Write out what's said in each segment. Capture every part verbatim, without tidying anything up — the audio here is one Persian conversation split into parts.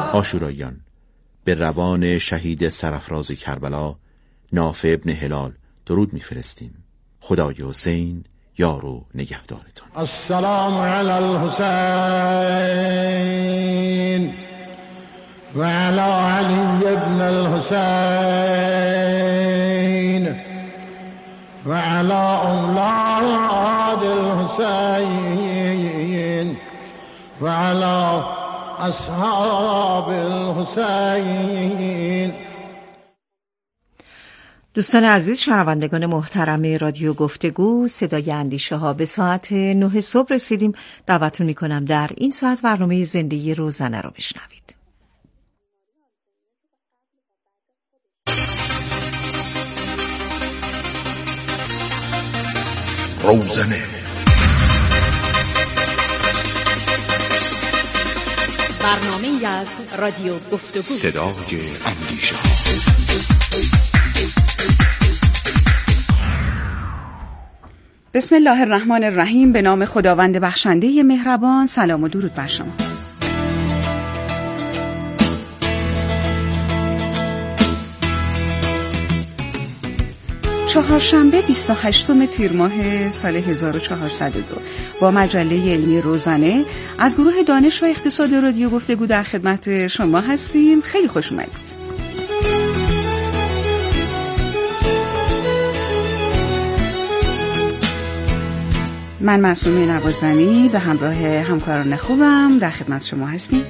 عاشوراییان، به روان شهید سرافراز کربلا نافع ابن هلال درود میفرستیم. خدای حسین یار و نگهدارتان. السلام علی الحسین و علی علی ابن الحسین و علی اولاد الحسین و علی اصحاب الحسین. دوستان عزیز، شنوندگان محترم رادیو گفتگو صدای اندیشه ها، به ساعت نه صبح رسیدیم. دعوتتون میکنم در این ساعت برنامه زندگی روزانه رو بشنوید. روزانه، برنامه از رادیو گفتگو، صدای اندیشه ها. بسم الله الرحمن الرحیم. به نام خداوند بخشنده مهربان. سلام و درود بر شما. چهارشنبه بیست و هشتم تیر ماه سال هزار و چهارصد و دو با مجله علمی روزانه از گروه دانش و اقتصاد رادیو گفتگو در خدمت شما هستیم. خیلی خوش اومدید. من معصومه نوازنی به همراه همکاران خوبم در خدمت شما هستیم.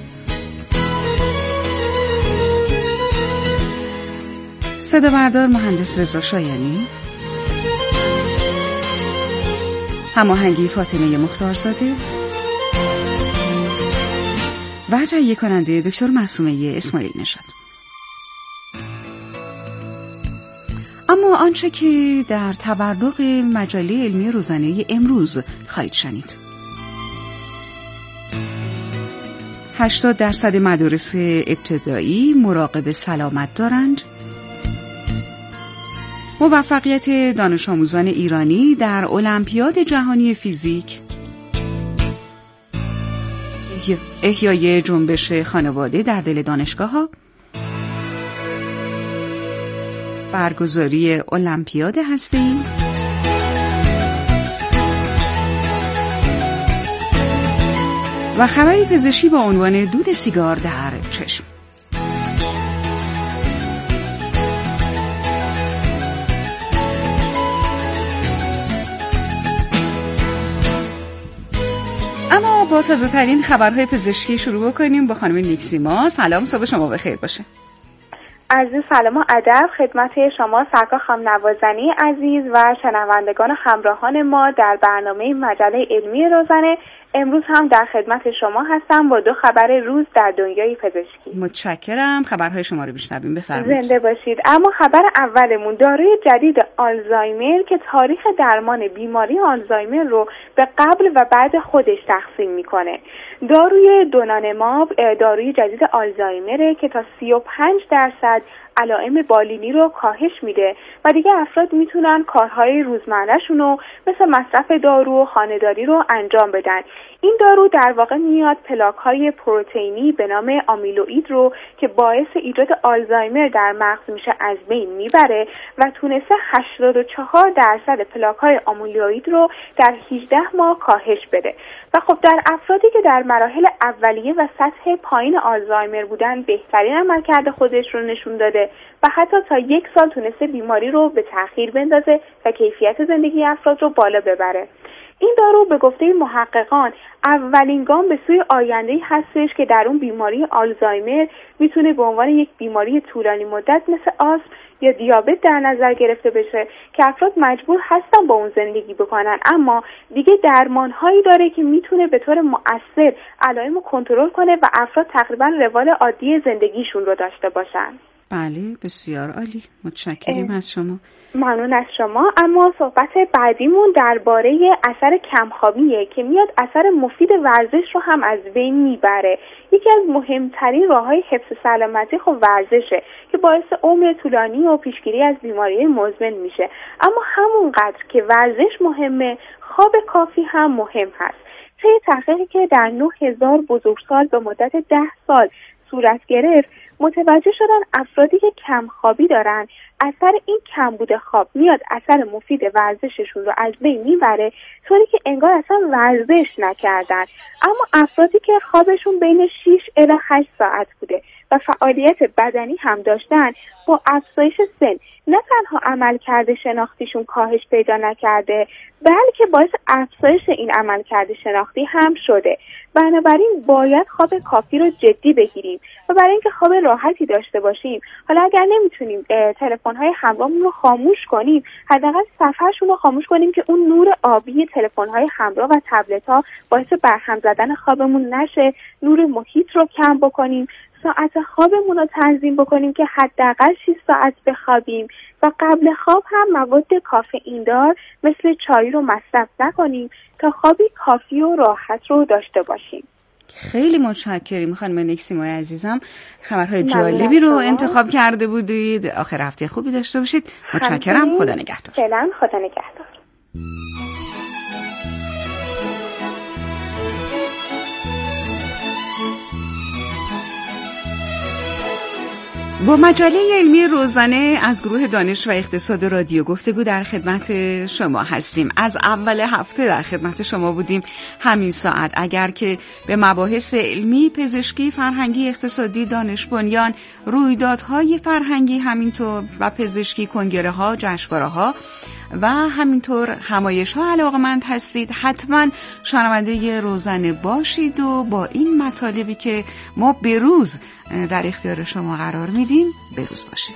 صدا بردار مهندس رضا شایانی، هماهنگی فاطمه مختارزاده و تهیه کننده دکتر معصومه اسماعیل نژاد. اما آنچه که در تبرق مجله علمی روزانه امروز خواهید شنید: هشتاد درصد مدارس ابتدایی مراقب سلامت دارند. موفقیت دانش آموزان ایرانی در المپیاد جهانی فیزیک. احیای جنبش خانواده در دل دانشگاه‌ها. برگزاری المپیاد هسته‌ای. و خبری پزشکی با عنوان دود سیگار در چشم. اما با تازه ترین خبرهای پزشکی شروع بکنیم با خانم نیکسیما. سلام، صبح شما بخیر باشه. عرض سلام و ادب خدمت شما سرکار خانم نوازنی عزیز و شنوندگان همراهان ما در برنامه مجله علمی روزانه. امروز هم در خدمت شما هستم با دو خبر روز در دنیای پزشکی. متشکرم. خبرهای شما رو بشنویم. بفرمایید. زنده باشید. اما خبر اولمون داروی جدید آلزایمر که تاریخ درمان بیماری آلزایمر رو به قبل و بعد خودش تقسیم میکنه. داروی دونانماب داروی جدید آلزایمره که تا سی و پنج درصد علائم بالینی رو کاهش میده و دیگه افراد میتونن کارهای روزمره‌شون رو مثل مصرف دارو و خانه‌داری رو انجام بدن. این دارو در واقع میاد پلاک‌های پروتئینی به نام آمیلوئید رو که باعث ایجاد آلزایمر در مغز میشه از بین میبره و تونسته هشتاد و چهار درصد پلاک‌های آمیلوئید رو در هجده ماه کاهش بده. و خب در افرادی که در مراحل اولیه و سطح پایین آلزایمر بودن بهترین عملکرد خودش رو نشون داده و حتی تا یک سال تونسته بیماری رو به تأخیر بندازه و کیفیت زندگی افراد رو بالا ببره. این دارو به گفته محققان اولین گام به سوی آینده‌ای هستش که در اون بیماری آلزایمر میتونه به عنوان یک بیماری طولانی مدت مثل آسم یا دیابت در نظر گرفته بشه که افراد مجبور هستن با اون زندگی بکنن، اما دیگه درمانهایی داره که میتونه به طور مؤثر علائم رو کنترل کنه و افراد تقریبا روال عادی زندگیشون رو داشته باشن. بله، بسیار عالی. متشکرم از شما. ممنون از شما. اما صحبت بعدیمون درباره اثر کمخوابیه که میاد اثر مفید ورزش رو هم از بین میبره. یکی از مهمترین راههای حفظ سلامتی خب ورزشه که باعث عمر طولانی و پیشگیری از بیماری مزمن میشه. اما همونقدر که ورزش مهمه، خواب کافی هم مهم هست. طی تحقیقی که در نه هزار بزرگسال به مدت ده سال صورت گرفت متوجه شدن افرادی که کم خوابی دارن اثر این کمبود خواب میاد اثر مفید ورزششون رو از بین میبره، طوری که انگار اصلا ورزش نکردن. اما افرادی که خوابشون بین شش الی هشت ساعت بوده و فعالیت بدنی هم داشتن، با افزایش سن نه تنها عملکرد شناختیشون کاهش پیدا نکرده، بلکه باعث افزایش این عملکرد شناختی هم شده. بنابراین باید خواب کافی رو جدی بگیریم و برای اینکه خواب راحتی داشته باشیم، حالا اگر نمیتونیم تلفن‌های همراهمون رو خاموش کنیم، حداقل صفحه‌شون رو خاموش کنیم که اون نور آبی تلفن‌های همراه و تبلت‌ها باعث برهم زدن خوابمون نشه. نور محیط رو کم بکنیم، ساعت خوابمون رو تنظیم بکنیم که حداقل شش ساعت بخوابیم و قبل خواب هم مواد کافئین دار مثل چای رو مصرف نکنیم تا خوابی کافی و راحت رو داشته باشیم. خیلی متشکریم خانم نکسیمای عزیزم، خبرهای جالبی رو انتخاب کرده بودید. آخر هفته خوبی داشته باشید. متشکرم. خدا نگهدار. فعلا خدا نگهدار. با مجله علمی روزانه از گروه دانش و اقتصاد رادیو گفتگو در خدمت شما هستیم. از اول هفته در خدمت شما بودیم همین ساعت. اگر که به مباحث علمی، پزشکی، فرهنگی، اقتصادی، دانش بنیان، رویدادهای فرهنگی همینطور و پزشکی، کنگره ها، جشنواره ها و همینطور همایش ها علاقمند هستید، حتما شنونده روزانه باشید و با این مطالبی که ما به روز در اختیار شما قرار میدیم به روز باشید.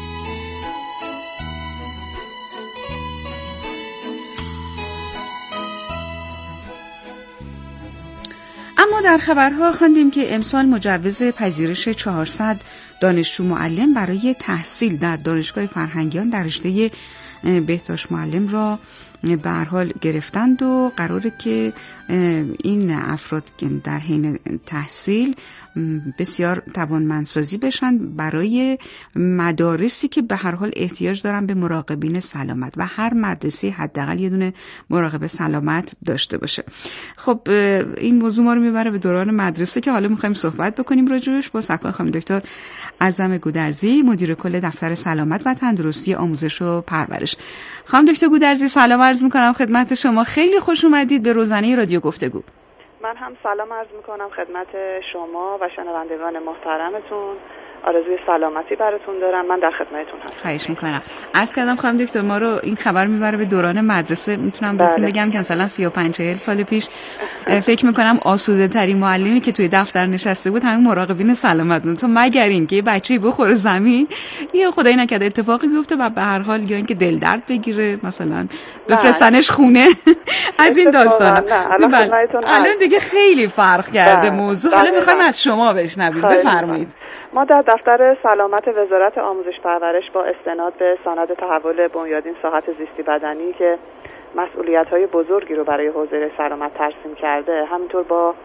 اما در خبرها خواندیم که امسال مجوز پذیرش چهارصد دانشجو معلم برای تحصیل در دانشگاه فرهنگیان در رشته بهداشت معلم را به هر حال گرفتند و قراره که این افراد در حین تحصیل بسیار توانمندسازی بشن برای مدارسی که به هر حال احتیاج دارن به مراقبین سلامت و هر مدرسه حداقل یه دونه مراقب سلامت داشته باشه. خب این موضوع ما رو میبره به دوران مدرسه که حالا میخوایم صحبت بکنیم راجعش با سرکار خانم دکتر اعظم گودرزی، مدیر کل دفتر سلامت و تندرستی آموزش و پرورش. خانم دکتر گودرزی سلام عرض میکنم خدمت شما. خیلی خوش اومدید به روزانه رادیو گفتگو. من هم سلام عرض میکنم خدمت شما و شنوندگان محترمتون. آرزوی سلامتی براتون دارم. من در خدمتتون هستم. خواهش میکنم. عرض کردم خانم دکتر ما رو این خبر میبره به دوران مدرسه. میتونم بهتون بله. بگم که مثلا سی و پنج چهل سال پیش فکر میکنم آسوده ترین معلمی که توی دفتر نشسته بود همین مراقبین سلامت بود. تو مگر اینکه بچه‌ای بخوره زمین یا خدای نکرده اتفاقی بیفته و به هر حال یا اینکه دل درد بگیره مثلا بفرستنش خونه از این داستانا. الان دیگه خیلی فرق کرده موضوع. حالا میخوایم از شما بشنویم. بفرمایید. ما در دفتر سلامت وزارت آموزش پرورش با استناد به سند تحول بنیادین ساحت زیستی بدنی که مسئولیت‌های بزرگی رو برای حوزه سلامت ترسیم کرده، همینطور با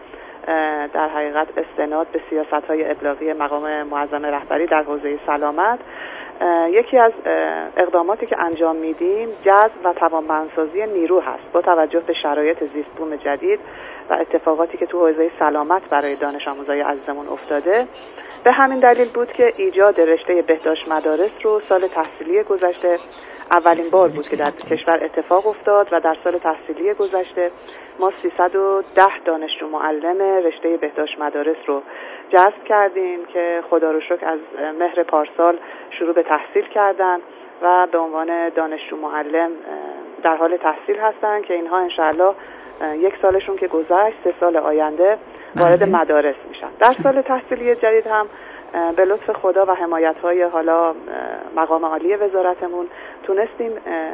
در حقیقت استناد به سیاست‌های ابلاغی مقام معظم رهبری در حوزه سلامت، یکی از اقداماتی که انجام میدیم جذب و توانمندسازی نیرو هست با توجه به شرایط زیست بوم جدید و اتفاقاتی که تو حوزه سلامت برای دانش آموزای عزیزمون افتاده. به همین دلیل بود که ایجاد رشته بهداشت مدارس رو سال تحصیلی گذشته اولین بار بود که در کشور اتفاق افتاد و در سال تحصیلی گذشته ما سیصد و ده دانشجو معلم رشته بهداشت مدارس رو جذب کردیم که خدا رو شکر از مهر پارسال شروع به تحصیل کردن و به عنوان دانشجو معلم در حال تحصیل هستن که اینها انشاءالله یک سالشون که گذشت سه سال آینده وارد مدارس میشن. در سال تحصیلی جدید هم به لطف خدا و حمایت‌های حالا مقام عالی وزارتمون تونستیم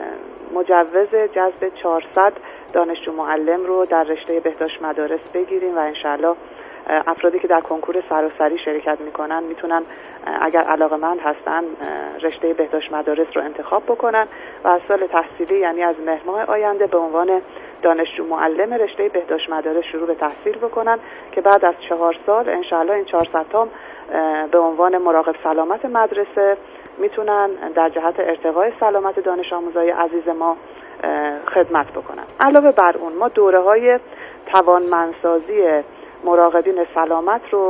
مجوز جذب چهارصد دانشجو معلم رو در رشته بهداشت مدارس بگیریم و انشاءالله افرادی که در کنکور سراسری شرکت میکنن میتونن اگر علاقه‌مند هستن رشته بهداشت مدارس رو انتخاب بکنن و از سال تحصیلی یعنی از مهر ماه آینده به عنوان دانشجو معلم رشته بهداشت مدارس شروع به تحصیل بکنن که بعد از چهار سال انشاءالله این چهارصد تا به عنوان مراقب سلامت مدرسه میتونن در جهت ارتقای سلامت دانش آموزای عزیز ما خدمت بکنن. علاوه بر اون ما دوره‌های توانمندسازی مراقبین سلامت رو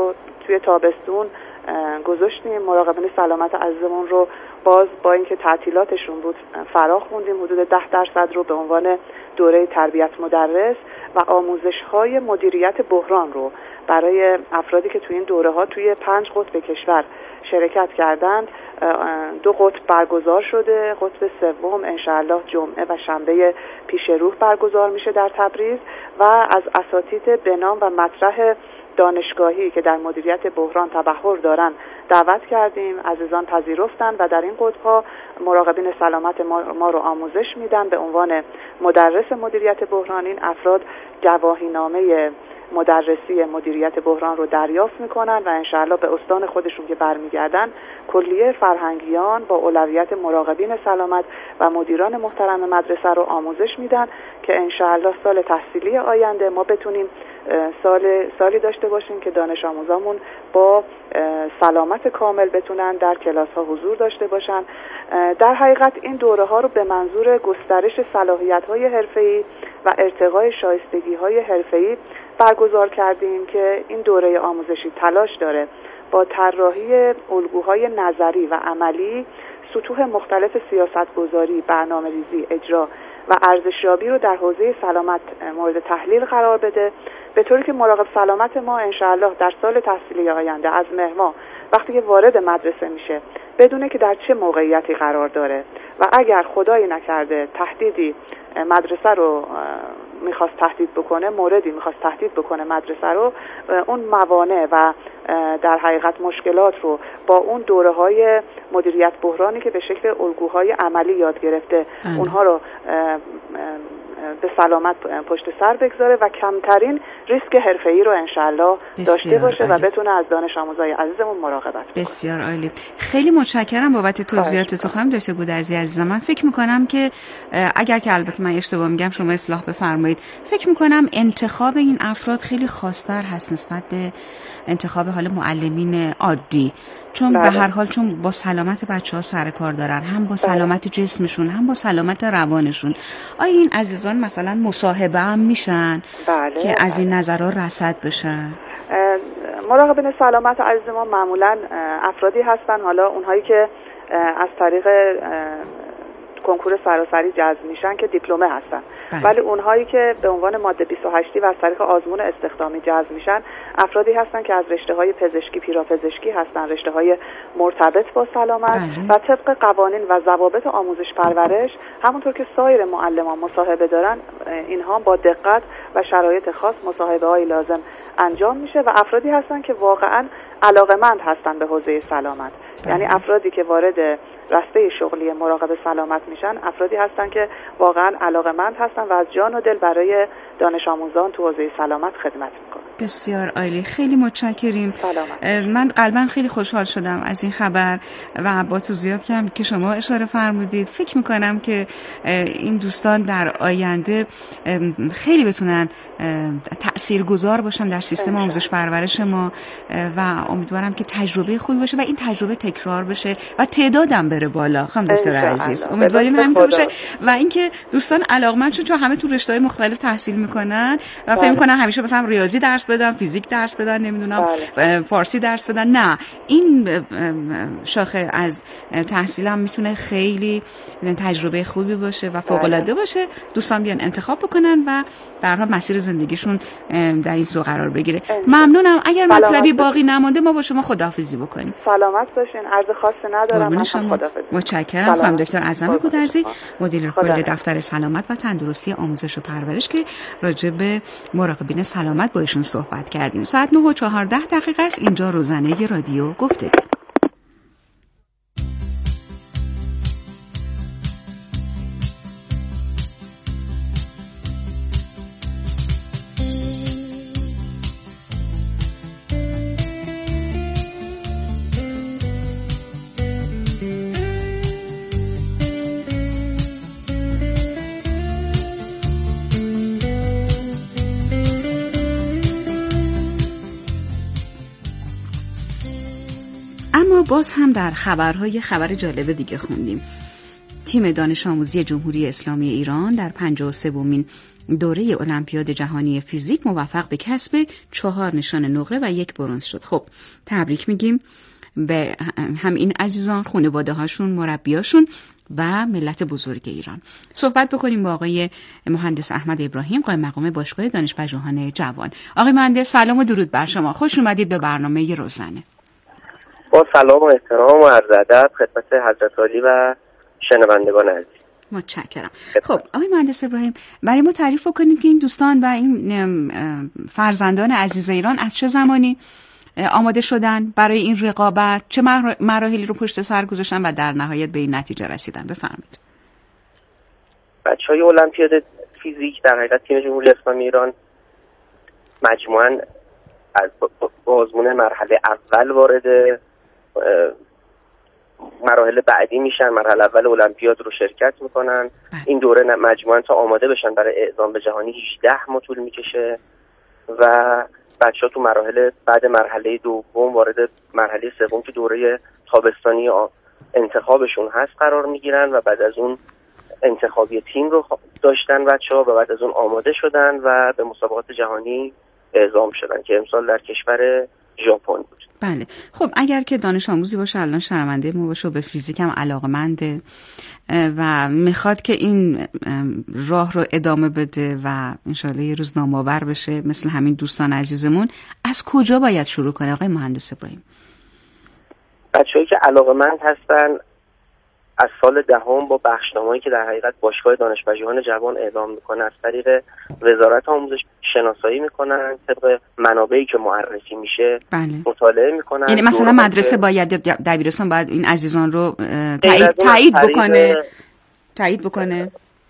توی تابستون گذاشتیم. مراقبین سلامت عزیزمون رو باز با اینکه تعطیلاتشون بود فرا خوندیم، حدود ده درصد رو به عنوان دوره تربیت مدرس و آموزش‌های مدیریت بحران رو برای افرادی که توی این دوره ها توی پنج قطب کشور شرکت کردند دو قطب برگزار شده. قطب سوم انشاءالله جمعه و شنبه پیش روح برگزار میشه در تبریز و از اساتید بنام و مطرح دانشگاهی که در مدیریت بحران تبحر دارن دعوت کردیم. عزیزان پذیرفتن و در این قطب‌ها مراقبین سلامت ما, ما رو آموزش میدن به عنوان مدرس مدیریت بحران. این افراد گواهینامه مدرسی مدیریت بحران رو دریافت میکنن و انشاءالله به استان خودشون که برمیگردن کلیه فرهنگیان با اولویت مراقبین سلامت و مدیران محترم مدرسه رو آموزش میدن که انشاءالله سال تحصیلی آینده ما بتونیم سال سالی داشته باشیم که دانش آموزامون با سلامت کامل بتونن در کلاس ها حضور داشته باشن. در حقیقت این دوره ها رو به منظور گسترش صلاحیت های حرفه‌ای و ارتقای شایستگی های حرفه‌ای برگزار کردیم که این دوره آموزشی تلاش داره با طراحی الگوهای نظری و عملی سطوح مختلف سیاستگذاری، برنامه‌ریزی، اجرا و ارزشیابی رو در حوزه سلامت مورد تحلیل قرار بده، به طوری که مراقب سلامت ما انشاءالله در سال تحصیلی آینده از مهر ماه وقتی که وارد مدرسه میشه بدونه که در چه موقعیتی قرار داره و اگر خدایی نکرده تهدیدی مدرسه رو میخواست تهدید بکنه، موردی میخواست تهدید بکنه مدرسه رو، اون موانع و در حقیقت مشکلات رو با اون دوره های مدیریت بحرانی که به شکل الگوهای عملی یاد گرفته اه. اونها رو به سلامت پشت سر بگذاره و کمترین ریسک حرفه‌ای رو انشالله داشته باشه عالی. و بتونه از دانش آموزای عزیزمون مراقبت بکنه. بسیار عالی. خیلی متشکرم بابت توضیحاتتون خانم دکتر گودرزی عزیزم. من فکر میکنم که اگر که البته من اشتباه میگم شما اصلاح بفرمایید، فکر میکنم انتخاب این افراد خیلی خاص‌تر هست نسبت به انتخاب حال معلمین عادی، چون بله. به هر حال چون با سلامت بچه‌ها سر کار دارن، هم با سلامت بله. جسمشون هم با سلامت روانشون. آیا این عزیزان مثلا مصاحبه هم میشن بله. که از این نظرها رصد بشن؟ مراقبین سلامت عزیز ما معمولا افرادی هستن، حالا اونهایی که از طریق کنکور سراسری جذب میشن که دیپلمه هستن بله. ولی اونهایی که به عنوان ماده بیست و هشت و از طریق آزمون استخدامی جذب میشن افرادی هستن که از رشته‌های پزشکی، پیراپزشکی هستن، رشته‌های مرتبط با سلامت بله. و طبق قوانین و ضوابط آموزش پرورش همونطور که سایر معلمان مصاحبه دارن، اینها با دقت و شرایط خاص مصاحبه‌های لازم انجام میشه و افرادی هستن که واقعاً علاقه‌مند هستن به حوزه سلامت بله. یعنی افرادی که وارد رشته شغلی مراقب سلامت میشن افرادی هستن که واقعا علاقه‌مند هستن و از جان و دل برای دانش آموزان تو حوزه سلامت خدمت میکنن. بسیار عالی، خیلی متشکریم. من قلبا خیلی خوشحال شدم از این خبر و با توضیحاتی هم که شما اشاره فرمودید فکر میکنم که این دوستان در آینده خیلی بتونن تاثیرگذار باشن در سیستم آموزش پرورش ما و امیدوارم که تجربه خوبی باشه و این تجربه تکرار بشه و تعدادم بره بالا. خانم دکتر عزیز امیدواریم همینطور بشه و اینکه دوستان علاقمند شون، چون همه تو رشته‌های مختلف تحصیل میکنن و فکر میکنن همیشه مثلا ریاضی درس بدن، فیزیک درس بدن، نمیدونم بله. فارسی درس بدن. نه، این شاخه از تحصیل هم میتونه خیلی تجربه خوبی باشه و فوق العاده باشه. دوستان بیان انتخاب بکنن و به هر حال مسیر زندگیشون در این سو قرار بگیره. ممنونم. اگر مطلبی باقی نمانده ما با شما خداحافظی بکنیم. سلامت باشین. عرض خاصی ندارم. من خداحافظی. متشکرم خانم دکتر اعظم گودرزی، مدیر کل دفتر سلامت و تندرستی آموزش و پرورش که راجع به مراقبین سلامت با ایشون صحبت کردیم. ساعت نه و چهارده دقیقه است. اینجا روزنه رادیو گفتگو. باز هم در خبرهای خبر جالب دیگه خوندیم. تیم دانش آموزی جمهوری اسلامی ایران در پنجاه و سومین دوره المپیاد جهانی فیزیک موفق به کسب چهار نشان نقره و یک برنز شد. خب تبریک میگیم به هم این عزیزان، خانواده هاشون، مربیاشون و ملت بزرگ ایران. صحبت بکنیم با آقای مهندس احمد ابراهیم، قائم مقام باشگاه دانشپژوهان جوان. آقای مهندس سلام و درود بر شما، خوش اومدید به برنامه روزنه. با سلام و احترام و عرض ادب خدمت حضرت عالی و شنوندگان عزیز. متشکرم. خب آقای مهندس ابراهیم، برای ما تعریف بکنید که این دوستان و این فرزندان عزیز ایران از چه زمانی آماده شدن برای این رقابت، چه مراحلی رو پشت سر گذاشتن و در نهایت به این نتیجه رسیدن؟ بفرمایید. بچهای المپیاد فیزیک در حقیقت تیم جمهوری اسلامی ایران مجموعاً از آزمون مرحله اول وارد مراحل بعدی میشن. مرحله اول المپیاد رو شرکت میکنن. این دوره مجموعاً تا آماده بشن برای اعزام به جهانی هجده ماه طول میکشه و بچه‌ها تو مراحل بعد مرحله دوم وارد مرحله سوم که دوره تابستانی انتخابشون هست قرار میگیرن و بعد از اون انتخابی تیم رو داشتن بچه‌ها و بعد از اون آماده شدن و به مسابقات جهانی اعزام شدن که امسال در کشور ژاپن بود. بله. خب اگر که دانش آموزی باشه الان شرمنده ما باشه و به فیزیک هم علاقه‌منده و میخواد که این راه رو ادامه بده و انشالله یه روز نامآور بشه مثل همین دوستان عزیزمون، از کجا باید شروع کنه آقای مهندس ابراهیم؟ بچه‌هایی که علاقه‌مند هستن از سال دهم با بخشنامه‌ای که در حقیقت باشگاه دانشپژوهان جوان اعلام میکنه از طریق وزارت آموزش شناسایی میکنن، طبق منابعی که معرفی میشه بله. مطالعه میکنن. یعنی مثلا مدرسه باید دبیرستان باید این عزیزان رو تایید تایید بکنه تایید بکنه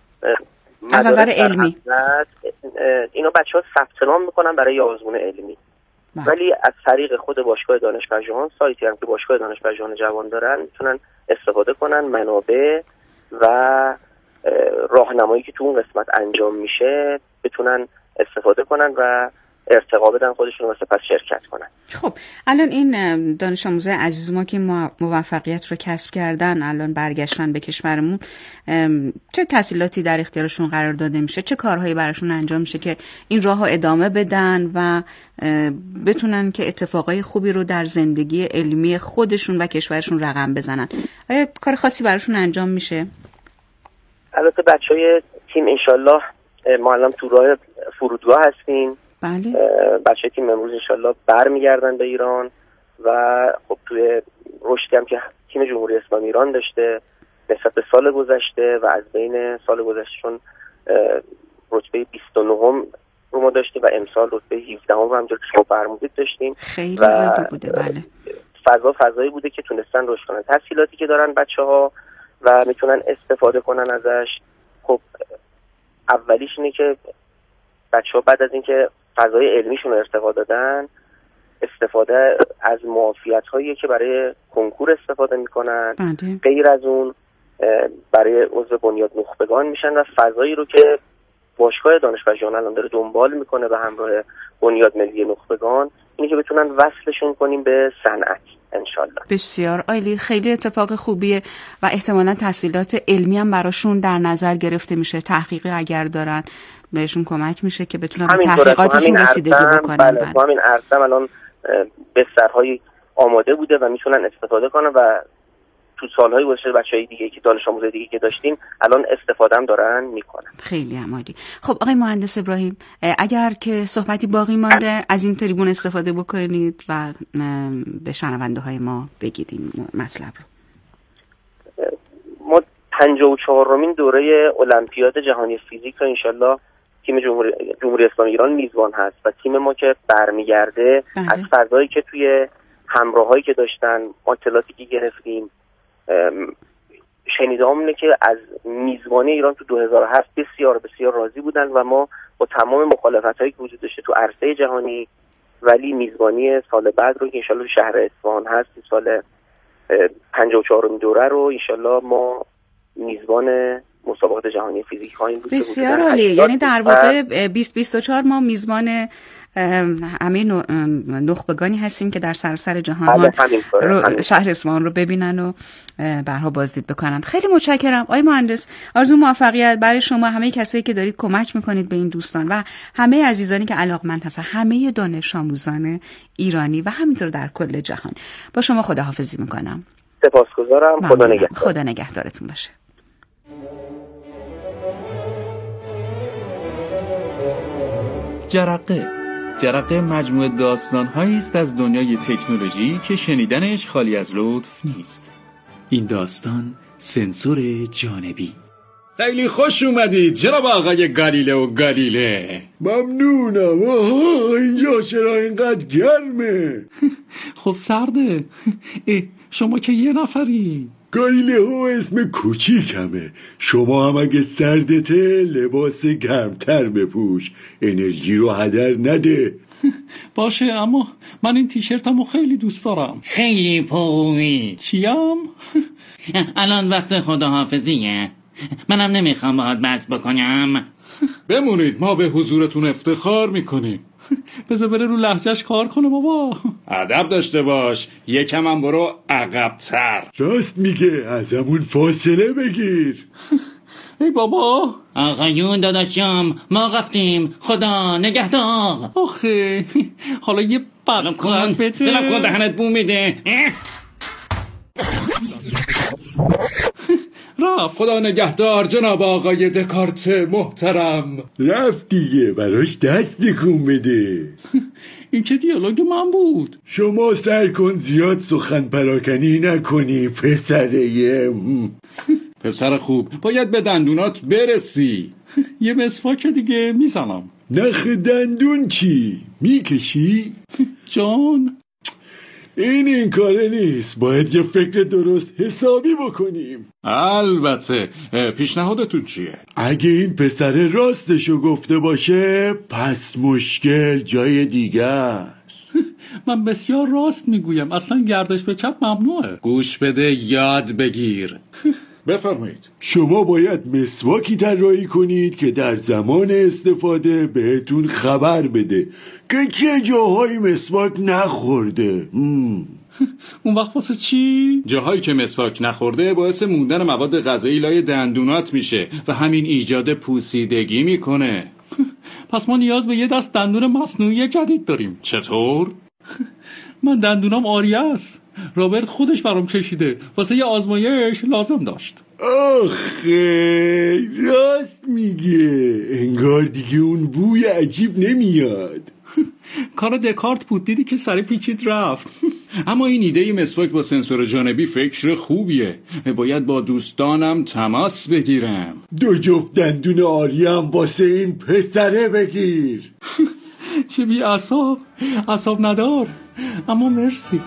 از نظر علمی. اینا بچه‌ها ثبت نام میکنن برای آزمون علمی بله. ولی از طریق خود باشگاه دانشپژوهان، سایتی هم که باشگاه دانشپژوهان جوان دارن، میتونن استفاده کنن، منابع و راهنمایی که تو اون قسمت انجام میشه بتونن استفاده کنن و ارتقا بدن خودشون و سپس شرکت کنن. خب الان این دانش آموزای عزیز ما که موفقیت رو کسب کردن، الان برگشتن به کشورمون، چه تسهیلاتی در اختیارشون قرار داده میشه؟ چه کارهایی براشون انجام میشه که این راهو ادامه بدن و بتونن که اتفاقای خوبی رو در زندگی علمی خودشون و کشورشون رقم بزنن؟ آیا کار خاصی براشون انجام میشه؟ البته بچهای تیم انشالله ما الان تو راه فرودگاه هستیم. بله. بچه تیم امروز انشالله برمیگردن به ایران و خب توی رشدی هم که تیم جمهوری اسلامی ایران داشته نسبت به سال گذشته و از بین سال گذشتهشون رتبه بیست و نه رو ما داشتیم و امسال رتبه هفده هم رو همجور که شما فرمودید داشتیم. خیلی عالی بوده. بله. فضا فضایی بوده که تونستن رشد کنن. تسهیلاتی که دارن بچه ها و میتونن استفاده کنن ازش، خب اولیش اینه که بچه ها بعد از اینکه فضای علمیشون رو ارتقا دادن، استفاده از معافیت هایی که برای کنکور استفاده میکنن، غیر از اون برای عضو بنیاد نخبگان میشن و فضایی رو که باشگاه دانشپژوهان الان داره دنبال میکنه به همراه بنیاد ملی نخبگان، اینه که بتونن وصلشون کنیم به صنعت انشالله. بسیار عالی، خیلی اتفاق خوبیه و احتمالاً تحصیلات علمی هم براشون در نظر گرفته میشه. تحقیقی اگر دارن بهشون کمک میشه که بتونن به تحقیقاتشون رسیدگی بکنن. بله، تو همین عرصه الان بسترهای آماده بوده و میتونن استفاده کنن و تو سالهای گذشته بچهای دیگه که دانش آموزای دیگه که داشتیم الان استفاده هم دارن میکنن. خیلی عالی. خب آقای مهندس ابراهیم، اگر که صحبتی باقی مانده از این تریبون استفاده بکنید و به شنونده های ما بگید این مطلب رو. ما پنجاه و چهارمین دوره المپیاد جهانی فیزیک رو انشالله تیم جمهوری, جمهوری اسلامی ایران میزبان هست و تیم ما که برمیگرده از فضایی که توی همراهایی که داشتن، اطلاعاتی که گرفتیم، شنیده‌ام اینه که از میزبانی ایران تو دو هزار و هفت بسیار بسیار راضی بودن و ما با تمام مخالفتایی که وجود داشته تو عرصه جهانی، ولی میزبانی سال بعد رو که انشالله شهر اصفهان هست سال پنجاه و چهارمین دوره رو انشالله ما میزبان مسابقات جهانی فیزیک خواهیم بود. بسیار عالی. یعنی در واقع بیست بیست و چهار ما میزبان همه نخبگانی هستیم که در سراسر جهان رو شهر اصفهان رو ببینن و برها بازدید بکنن. خیلی متشکرم آقای مهندس. آرزو موفقیت برای شما، همه کسایی که دارید کمک میکنید به این دوستان و همه عزیزانی که علاقمند هستن، همه دانش آموزان ایرانی و همینطور در کل جهان. با شما خداحافظی میکنم. سپاسگزارم. خدا نگهدار. خدا نگهدارتون باشه. جرقه جرقه مجموعه داستان‌هایی است از دنیای تکنولوژی که شنیدنش خالی از لطف نیست. این داستان سنسور جانبی. خیلی خوش اومدید جناب آقای گالیله و گالیله. ممنونم. آها اینجا چرا اینقدر گرمه؟ خب سرده. شما که یه نفری. گالیله ها اسم کوچیکمه. شما هم اگه سردته لباس گرمتر بپوش، انرژی رو هدر نده. باشه، اما من این تیشرتمو خیلی دوست دارم. خیلی پومی. چیم؟ الان وقت خداحافظیه. منم نمیخوام باهات بحث بکنم. بمونید، ما به حضورتون افتخار میکنیم. بذار بره رو لهجهش کار کنه بابا. ادب داشته باش، یکم هم برو عقب‌تر. راست میگه، ازمون فاصله بگیر. ای بابا. آقایون داداشم ما رفتیم، خدا نگهدار. آخه حالا یه برم کن بده. دلم کن دهنت بو میده. رفت. خدا نگهدار جناب آقای دکارت محترم. رفت دیگه، براش دست تکون بده. این که دیالوگ من بود. شما سعی کن زیاد سخن پراکنی نکنی پسره. پسر خوب، باید به دندونات برسی. یه مسواک دیگه میزنم. نخ دندون چی؟ میکشی؟ جان این این کاره نیست، باید یه فکر درست حسابی بکنیم. البته. پیشنهادتون چیه؟ اگه این پسر راستشو گفته باشه پس مشکل جای دیگه است. من بسیار راست میگویم، اصلا گردش به چپ ممنوعه. گوش بده یاد بگیر. بفرمایید. شما باید مسواکی طراحی کنید که در زمان استفاده بهتون خبر بده که چه جاهای مسواک نخورده. اون وقت واسه چی؟ جاهایی که مسواک نخورده باعث موندن مواد غذایی لای دندونات میشه و همین ایجاد پوسیدگی میکنه. پس ما نیاز به یه دست دندون مصنوعی جدید داریم. چطور؟ من دندونم آریه است. رابرت خودش برام کشیده، واسه یه آزمایش لازم داشت. آخه راست میگه، انگار دیگه اون بوی عجیب نمیاد. کار دکارت بود، دیدی که سری پیچید رفت. اما این ایده مسواک با سنسور جانبی فکر خوبیه. باید با دوستانم تماس بگیرم. دو جفت دندون آریه هم واسه این پسره بگیر. چه بی اعصاب، اعصاب ندار. اما مرسی.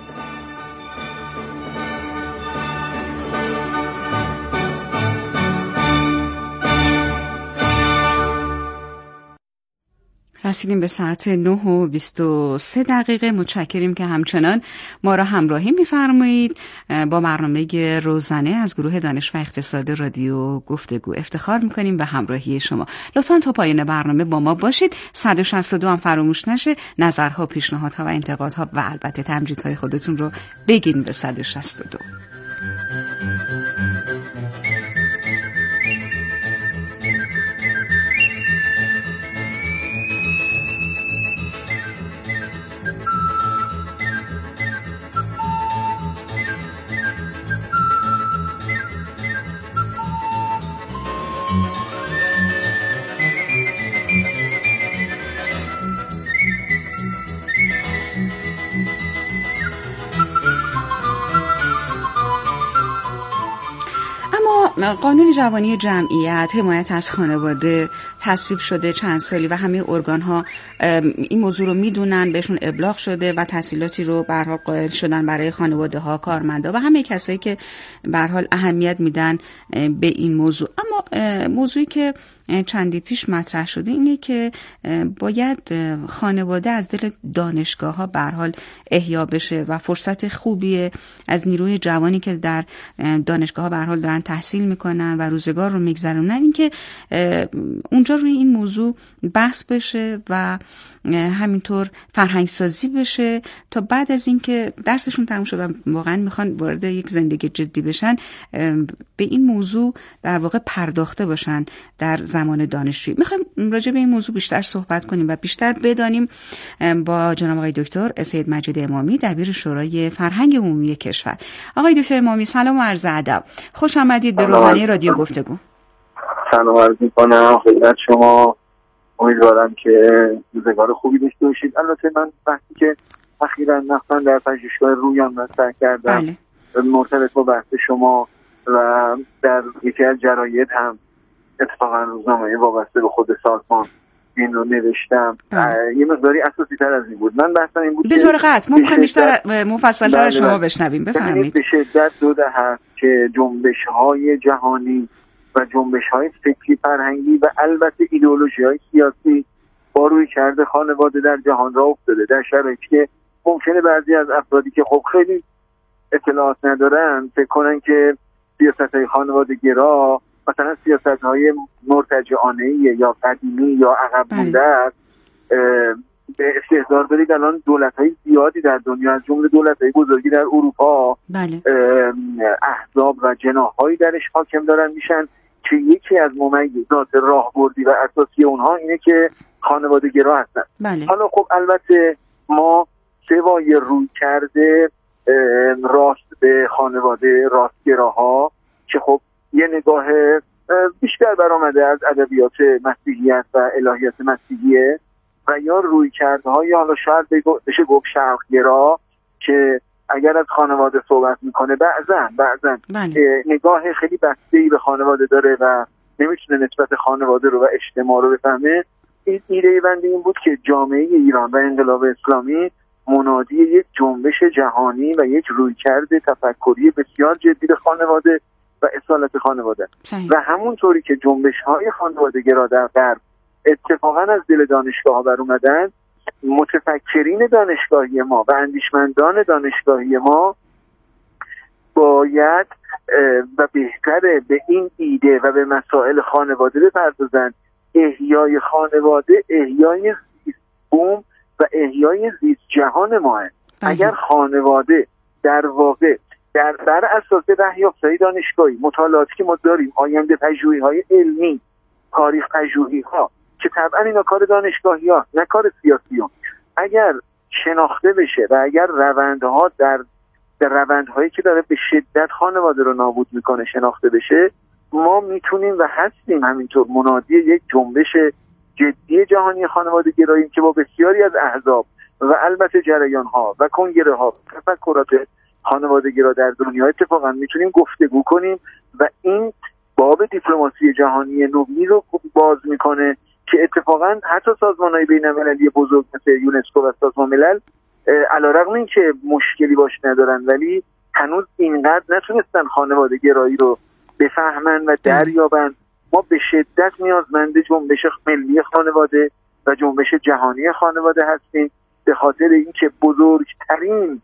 رسیدیم به ساعت نه و بیست و سه دقیقه. متشکریم که همچنان ما را همراهی می‌فرمایید. با برنامه روزانه از گروه دانش و اقتصاد رادیو گفتگو افتخار می‌کنیم به همراهی شما. لطفاً تا پایان برنامه با ما باشید. صد و شصت و دو هم فراموش نشه. نظرها، پیشنهادها و انتقادها و البته تمجیدهای خودتون رو بگین به صد و شصت و دو. قانون جوانی جمعیت، حمایت از خانواده تصویب شده چند سالی و همه ارگان‌ها این موضوع رو میدونن، بهشون ابلاغ شده و تسهیلاتی رو به هر حال قائل شدن برای خانواده‌ها، کارمندا و همه کسایی که به هر حال اهمیت میدن به این موضوع. اما موضوعی که چندی پیش مطرح شده اینه که باید خانواده از دل دانشگاه‌ها به هر حال احیا بشه و فرصت خوبیه از نیروی جوانی که در دانشگاه‌ها به هر حال دارن تحصیل میکنن و روزگار رو میگذرونن، اینکه اونجا روی این موضوع بحث بشه و همینطور فرهنگ سازی بشه تا بعد از اینکه درسشون تموم شد و واقعا میخوان وارد یک زندگی جدی بشن به این موضوع در واقع پرداخته باشن در زمان دانشجویی. میخوایم راجع به این موضوع بیشتر صحبت کنیم و بیشتر بدانیم با جناب آقای دکتر سید مجید امامی، دبیر شورای فرهنگ عمومی کشور. آقای دکتر امامی سلام و عرض ادب، خوش آمدید به روزانه رادیو گفتگو. سلام عرض می‌کنم خدمت شما، امیدوارم که روزگار خوبی داشته باشید. البته من وقتی که اخیراً مثلا در پژوهشگاه رویان مطرح کردم بله. مرتبط با بحث شما و در یکی از جراید هم اتفاقا روزنامه وابسته به خود سازمان این رو نوشتم. یه مقداری اساسی تر از این بود. من بحثم این بود به طور قطع ممکن بیشتر مفصل تر از شما بشنویم. بفرمایید. به شدت دو دهه که جنبش‌های جهانی و جنبش‌های فکری فرهنگی و البته ایدئولوژی‌های سیاسی با روی کرده خانواده در جهان را افتاده، در شرایطی که ممکنه بعضی از افرادی که خب خیلی اطلاعات ندارن فکر کنن که سیاست‌های خانواده‌گرا مثلا سیاست‌های مرتجعانه‌ای یا قدیمی یا عقب مونده است. به استحضار برید الان دولت‌های زیادی در دنیا از جمله دولت‌های بزرگی در اروپا بله. احزاب و جناح‌هایی درش حاکم دارن میشن که یکی از ممیزات راهبردی و اساسی اونها اینه که خانواده‌گرا هستن. بله. حالا خب البته ما سوای روی کرده راست به خانواده راستگراها که خب یه نگاه بیشتر برآمده از ادبیات مسیحیت و الهیات مسیحیه و یا روی کرده های حالا شاید بشه گفت شرقگرا که اگر از خانواده صحبت میکنه بعضن بعضن بله. نگاه خیلی بسته‌ای به خانواده داره و نمیتونه نسبت خانواده رو و اجتماع رو بفهمه. این ایده بنده این بود که جامعه ایران و انقلاب اسلامی منادی یک جنبش جهانی و یک رویکرد تفکری بسیار جدی به خانواده و اصالت خانواده صحیح. و همونطوری که جنبش‌های خانواده‌گرا در غرب اتفاقا از دل دانشگاه‌ها بر اومدن، متفکرین دانشگاهی ما و اندیشمندان دانشگاهی ما باید و بهتره به این ایده و به مسائل خانواده بپردازن. احیای خانواده احیای زیست بوم و احیای زیست جهان ما هست. اگر خانواده در واقع در بر اساس دریافت‌های دانشگاهی مطالعاتی که ما داریم، آینده پژوهی‌های علمی، تاریخ پژوهی‌ها که طبعا اینا کار دانشگاهی ها نه کار سیاسی ها، اگر شناخته بشه و اگر روندها در در روندهایی که داره به شدت خانواده رو نابود میکنه شناخته بشه، ما میتونیم و هستیم همینطور منادی یک جنبش جدی جهانی خانواده گراییم که با بسیاری از احزاب و البته جریان ها و کنگره ها تفکرات خانواده گرا در دنیا اتفاقا میتونیم گفتگو کنیم و این باب دیپلماسی جهانی نوین رو باز میکنه که اتفاقا حتی سازمان‌های بین‌المللی بزرگ مثل یونسکو و سازمان ملل علیرغم اینکه مشکلی باش ندارن ولی هنوز اینقدر نتونستن خانواده گرایی رو بفهمن و دریابن. ما به شدت نیازمند جنبش ملی خانواده و جنبش جهانی خانواده هستیم به خاطر اینکه بزرگترین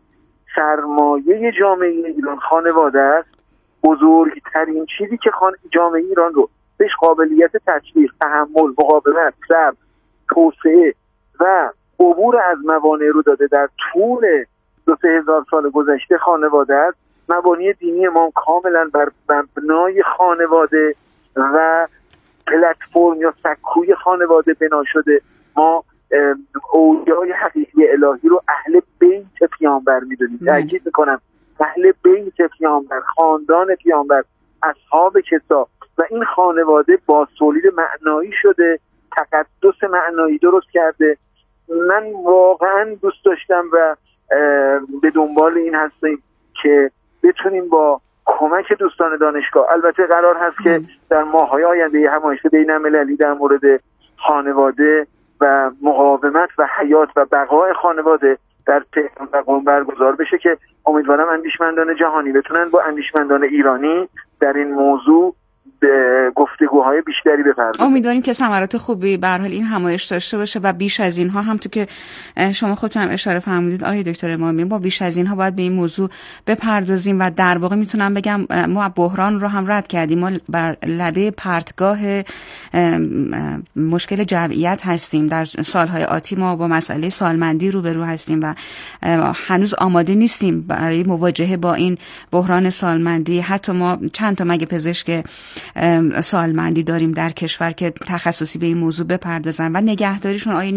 سرمایه جامعه ایران خانواده است. بزرگترین چیزی که خان... جامعه ایران رو بهش قابلیت تطبیق، تحمل، مقاومت، صبر، توسعه و عبور از موانع رو داده در طول دو سه هزار سال گذشته خانواده است. مبانی دینی ما کاملا بر مبنای خانواده و پلتفرم یا سکوی خانواده بنا شده. ما اولیای حقیقی الهی رو اهل بیت پیامبر میدونیم. تاکید میکنم اهل بیت پیامبر، خاندان پیامبر، اصحاب کتاب و این خانواده با تولید معنایی شده، تقدس معنایی درست کرده. من واقعا دوست داشتم و به دنبال این هستیم که بتونیم با کمک دوستان دانشگاه، البته قرار هست که در ماه‌های آینده همایش بین‌المللی در مورد خانواده و مقاومت و حیات و بقای خانواده در تهران و قم برگزار بشه که امیدوارم اندیشمندان جهانی بتونن با اندیشمندان ایرانی در این موضوع گفتگوهای بیشتری بپردازیم. امیدواریم که ثمرات خوبی به هر حال این همایش داشته باشه و بیش از اینها هم تو که شما خودتون هم اشاره فرمودید آقای دکتر امامی، ما بیش از اینها باید به این موضوع بپردازیم و در واقع میتونم بگم ما بحران رو هم رد کردیم، ما بر لبه پرتگاه مشکل جمعیت هستیم. در سالهای آتی ما با مسئله سالمندی روبرو هستیم و هنوز آماده نیستیم برای مواجهه با این بحران سالمندی. حتی ما چند تا مگه پزشک سالمندی داریم در کشور که تخصصی به این موضوع بپردازن و نگهداریشون. آیا